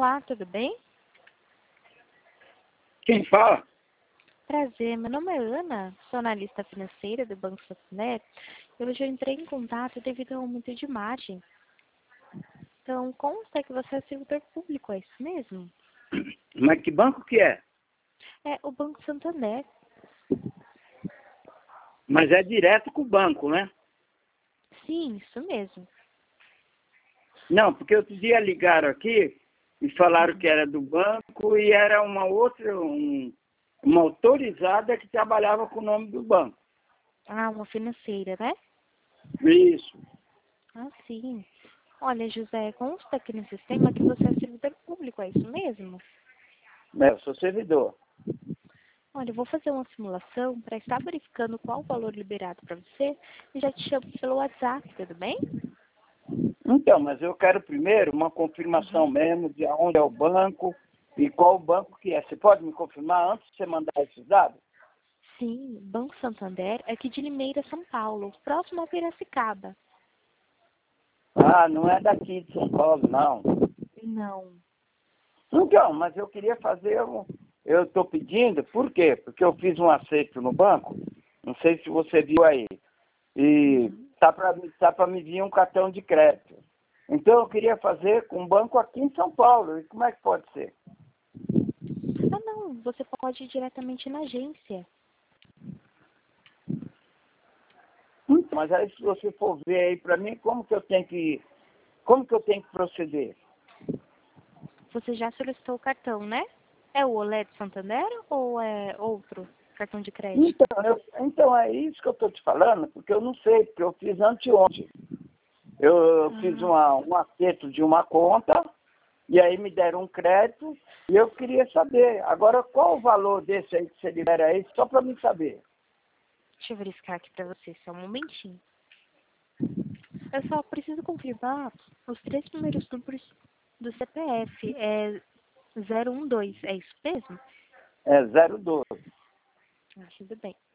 Olá, tudo bem? Quem fala? Prazer, meu nome é Ana, sou analista financeira do Banco Santander. Eu já entrei em contato devido ao aumento de margem. Então, consta que você é servidor público, é isso mesmo? Mas que banco que é? É o Banco Santander. Mas é direto com o banco, né? Sim, isso mesmo. Não, porque outro dia ligaram aqui e falaram que era do banco e era uma outra, uma autorizada que trabalhava com o nome do banco. Ah, uma financeira, né? Isso. Ah, sim. Olha, José, consta aqui no sistema que você é servidor público, é isso mesmo? Eu sou servidor. Olha, eu vou fazer uma simulação para estar verificando qual o valor liberado para você e já te chamo pelo WhatsApp, tudo bem? Então, mas eu quero primeiro uma confirmação mesmo de onde é o banco e qual o banco que é. Você pode me confirmar antes de você mandar esses dados? Sim, Banco Santander, aqui de Limeira, São Paulo, próximo ao Piracicaba. Ah, não é daqui de São Paulo, não. Não. Então, mas eu queria fazer, eu estou pedindo, por quê? Porque eu fiz um acerto no banco, não sei se você viu aí, e tá para me vir um cartão de crédito. Então eu queria fazer com um banco aqui em São Paulo, e como é que pode ser? Ah, não, você pode ir diretamente na agência. Mas aí se você for ver aí para mim, como que eu tenho que proceder? Você já solicitou o cartão, né? É o Olé de Santander ou é outro cartão de crédito? Então é isso que eu estou te falando, porque eu não sei, porque eu fiz anteontem. Eu fiz um acerto de uma conta, e aí me deram um crédito, e eu queria saber. Agora, qual o valor desse aí que você libera aí, só para mim saber? Deixa eu verificar aqui para você, só um momentinho. Eu só preciso confirmar os 3 primeiros números do CPF. É 012, é isso mesmo? É 0,12. Ah, tudo bem.